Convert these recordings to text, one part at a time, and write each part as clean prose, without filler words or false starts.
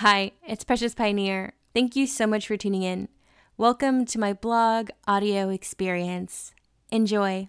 Hi, it's Precious Pioneer. Thank you so much for tuning in. Welcome to my blog audio experience. Enjoy.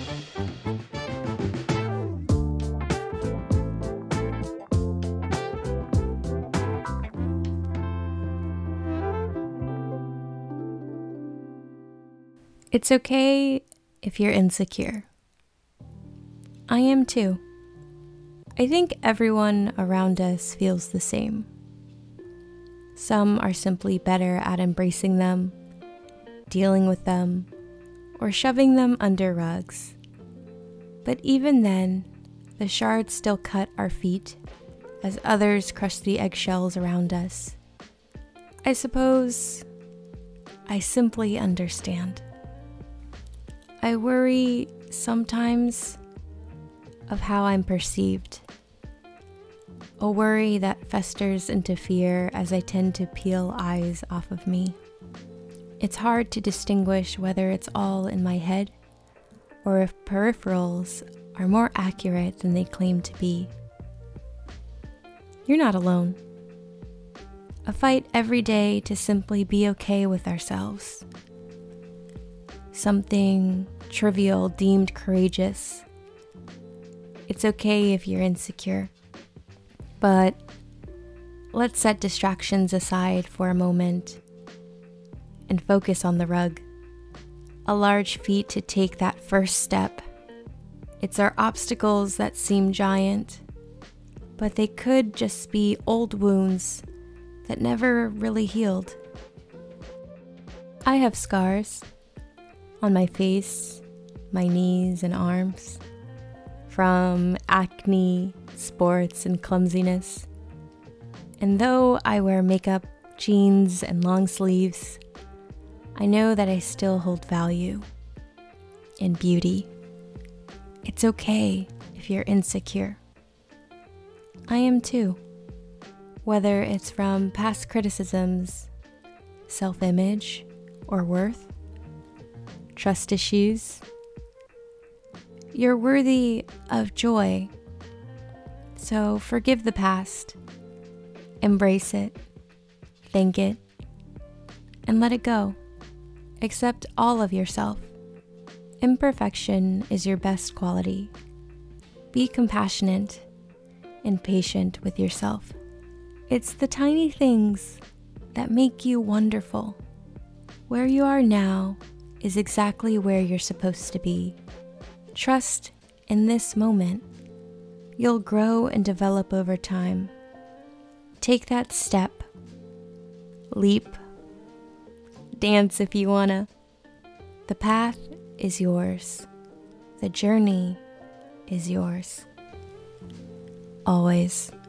It's okay if you're insecure. I am too. I think everyone around us feels the same. Some are simply better at embracing them, dealing with them, or shoving them under rugs. But even then, the shards still cut our feet as others crush the eggshells around us. I suppose I simply understand. I worry sometimes of how I'm perceived. A worry that festers into fear as I tend to peel eyes off of me. It's hard to distinguish whether it's all in my head or if peripherals are more accurate than they claim to be. You're not alone. A fight every day to simply be okay with ourselves. Something trivial deemed courageous. It's okay if you're insecure. But let's set distractions aside for a moment and focus on the rug. A large feat to take that first step. It's our obstacles that seem giant, but they could just be old wounds that never really healed. I have scars on my face, my knees and arms, from acne, sports, and clumsiness. And though I wear makeup, jeans, and long sleeves, I know that I still hold value and beauty. It's okay if you're insecure. I am too. Whether it's from past criticisms, self-image, or worth, trust issues, you're worthy of joy. So forgive the past, embrace it, thank it, and let it go. Accept all of yourself. Imperfection is your best quality. Be compassionate and patient with yourself. It's the tiny things that make you wonderful. Where you are now is exactly where you're supposed to be. Trust in this moment. You'll grow and develop over time. Take that step. Leap. Dance if you wanna. The path is yours. The journey is yours. Always.